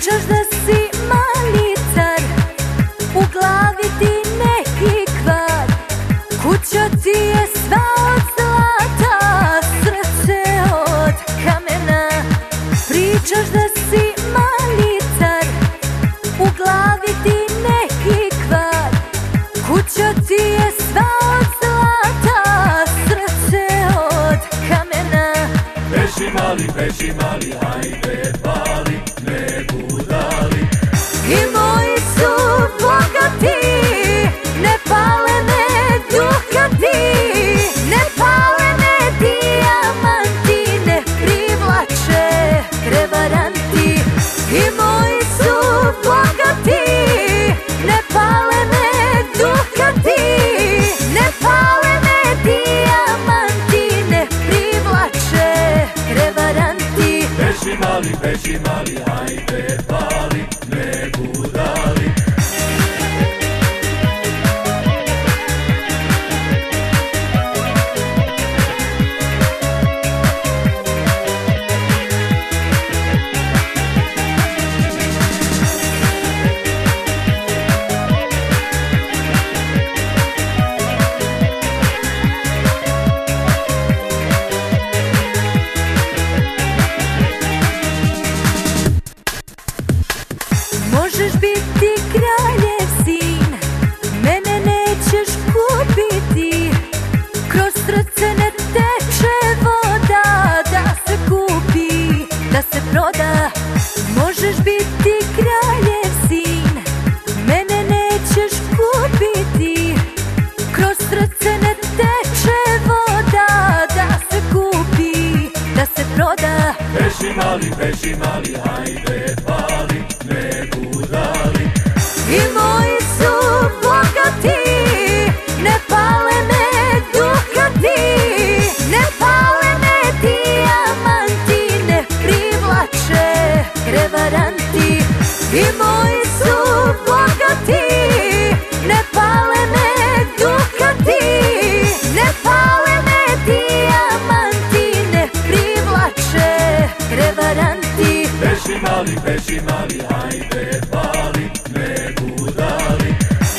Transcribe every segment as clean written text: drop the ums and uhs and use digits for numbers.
Pričaš da si mali car, u glavi ti neki kvar, kuća ti je sva od zlata, srce od kamena. Pričaš da si mali car, u glavi ti neki kvar, kuća ti je sva od zlata, srce od kamena. Beži mali, hajde pali, ne budali. I moji su bogati, ne pale me dukati, ne pale me dijamanti, ne privlače prevaranti. I moji su bogati, ne pale me dukati, ne pale me dijamanti, ne privlače prevaranti. Beži mali, hajde pali, ne budali. Možeš biti kraljev sin, mene nećeš kupiti. Kroz srce ne teče voda, da se kupi, da se proda. Možeš biti kraljev sin, mene nećeš kupiti. Kroz srce ne teče voda, da se kupi, da se proda. Beži mali, hajde pali, ne budali. I moji su bogati, ne pale me dukati, ne pale me dijamanti, ne privlače prevaranti. I moji su bogati, ne pale me dukati, ne pale me dijamanti, ne privlače prevaranti. Beži mali, hajde pali, ne budali.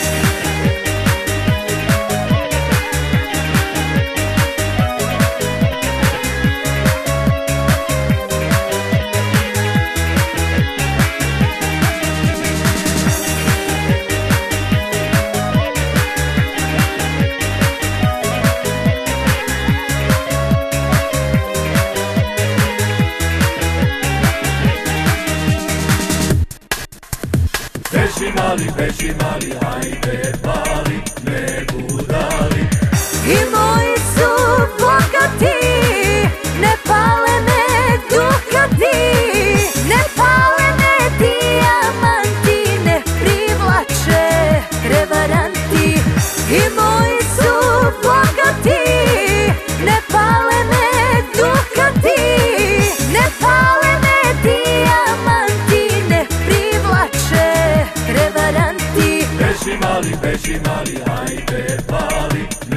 Beži mali, hajde pali, ne budali. I moji su bogati, ne pale me dukati, ne pale me dijamanti, ne privlače prevaranti. I moji su bogati, ne pale me dukati, ne pale me dijamanti, ne privlače prevaranti. Beži mali, hajde pali,